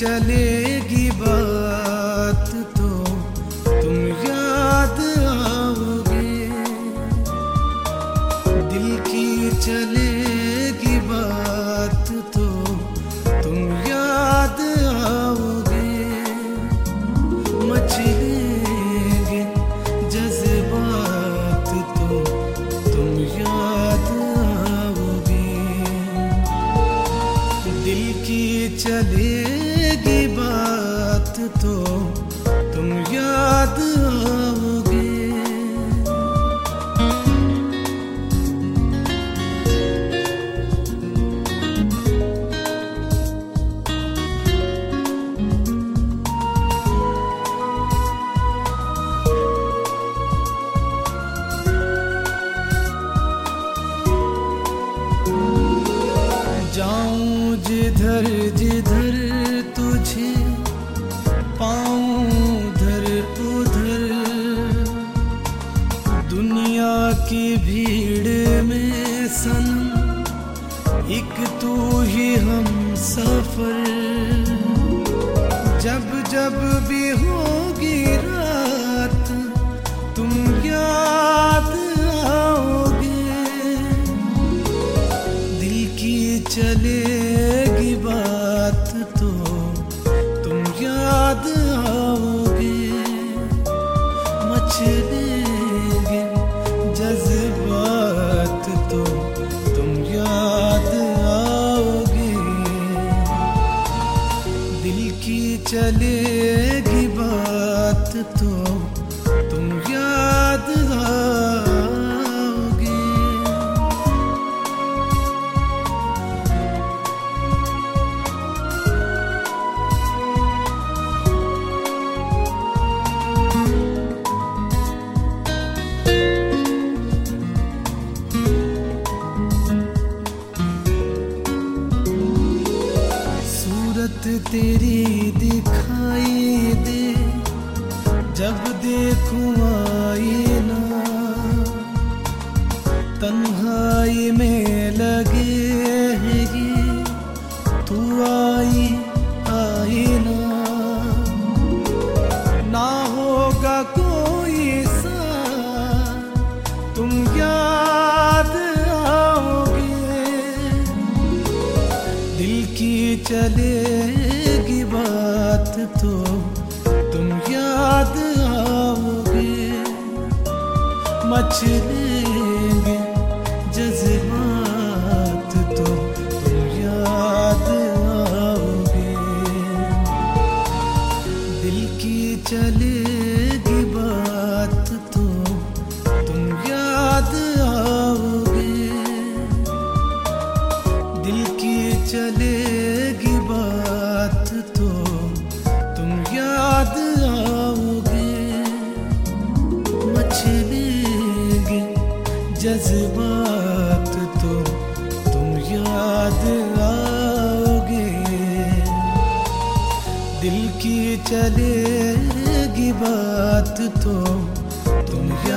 चलेगी बात तो तुम याद आओगे। दिल की चलेगी बात तो तुम याद आओगे। मचलेंगे जज्बात तो तुम याद आओगे। दिल की चलेगी बात तो तुम याद आओगे। जाऊं जिधर जिधर तुझे पाऊं उधर उधर। दुनिया की भीड़ में सनम एक तू ही हम सफर। जब जब भी होगी रात तुम याद आओगे। दिल की चलेगी बात तो तुम याद आओगे। मचलेंगे जज्बात तो तुम याद आओगे। दिल की चलेगी बात तो तुम याद आओगे। सूरत तेरी दिखाई दे जब देखूं आईना। तन्हाई में लगे है ये तू आई आई ना होगा कोई सा तुम याद आओगे। दिल की चलेगी बात तो तुम याद आओगे। मचलेंगे जज्बात तो तुम याद आओगे। दिल की चलेगी बात तो तुम याद आओगे। दिल की चलेगी बात तो तुम याद आओगे। मचलेंगे जज्बात तो तुम याद आओगे। दिल की चलेगी बात तो तुम